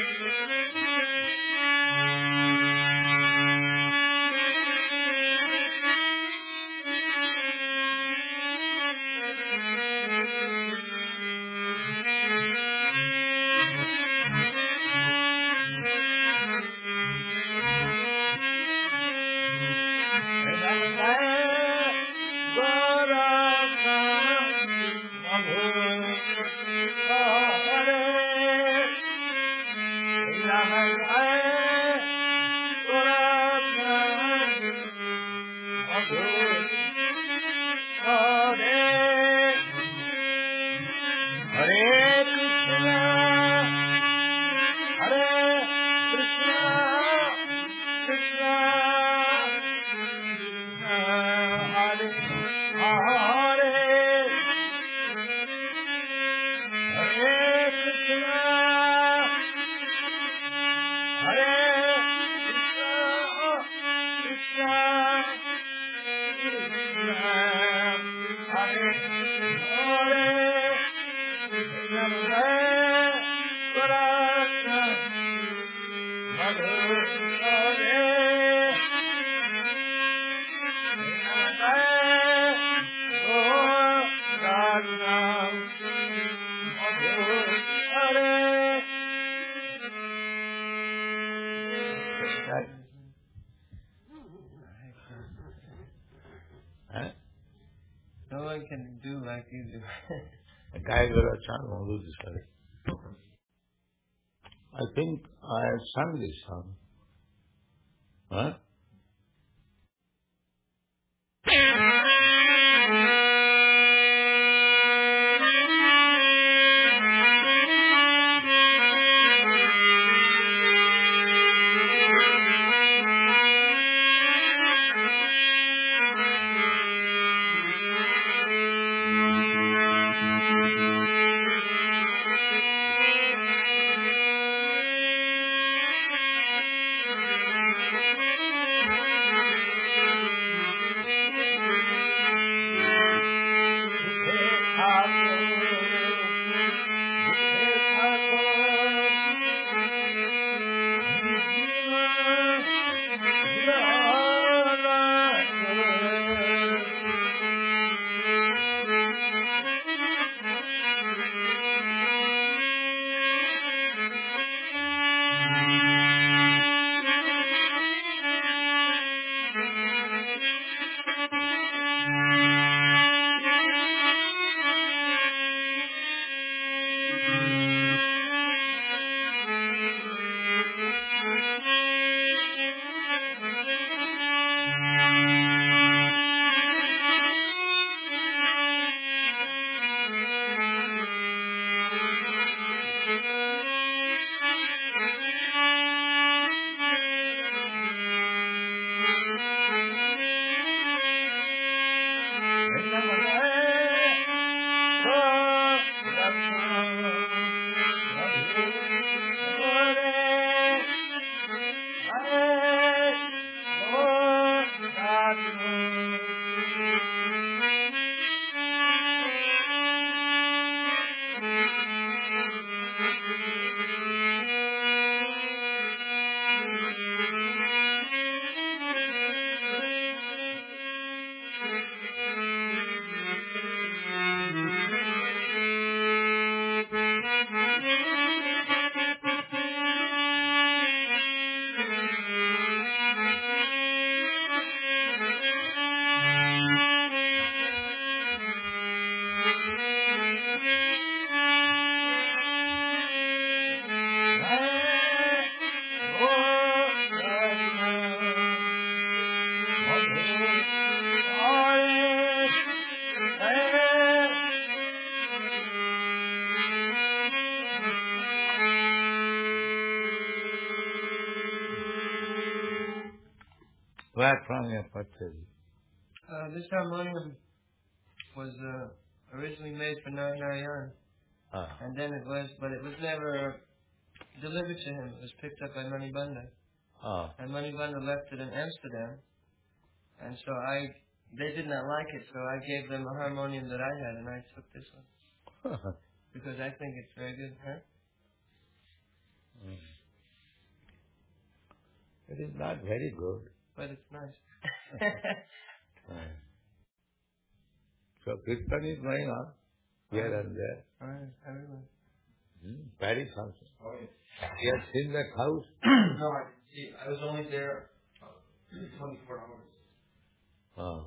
No one can do like you do. I think I have sung this song. Huh? Where from you purchased? This harmonium was originally made for Narayan. And then it was never delivered to him. It was picked up by Manibanda. And Manibanda left it in Amsterdam. And so they did not like it, so I gave them a harmonium that I had, and I took this one. Because I think it's very good, huh? It is not very good. But it's nice. So Kirtan is going on here and there. Everywhere. Very function. You have seen that house? No, I didn't see. I was only there 24 hours.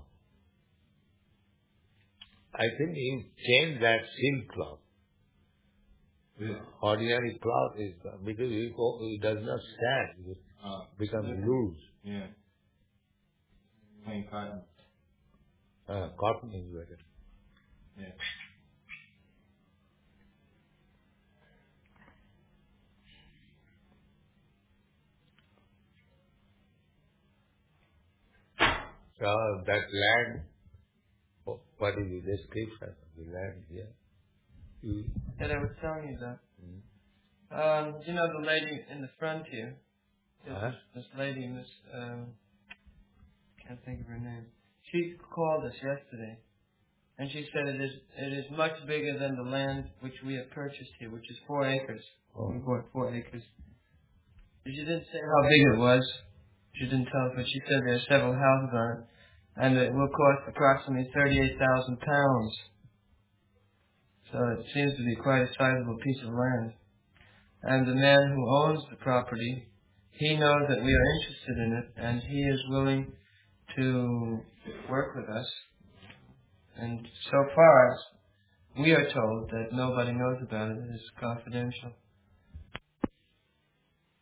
I think he changed that silk cloth. Yeah. Ordinary cloth is because it does not stand. It becomes loose. Yeah. Plain cotton. Cotton is better. Yeah. So that land, what is the description of the land here? That I was telling you that. You know the lady in the front here? This lady, can't think of her name. She called us yesterday, and she said it is much bigger than the land which we have purchased here, which is 4 acres. We bought 4 acres. She didn't say how big it was. She didn't tell us, but she said there are several houses on it, and it will cost approximately 38,000 pounds. So it seems to be quite a sizable piece of land. And the man who owns the property, he knows that we are interested in it, and he is willing to work with us. And so far as we are told that nobody knows about it, it is confidential.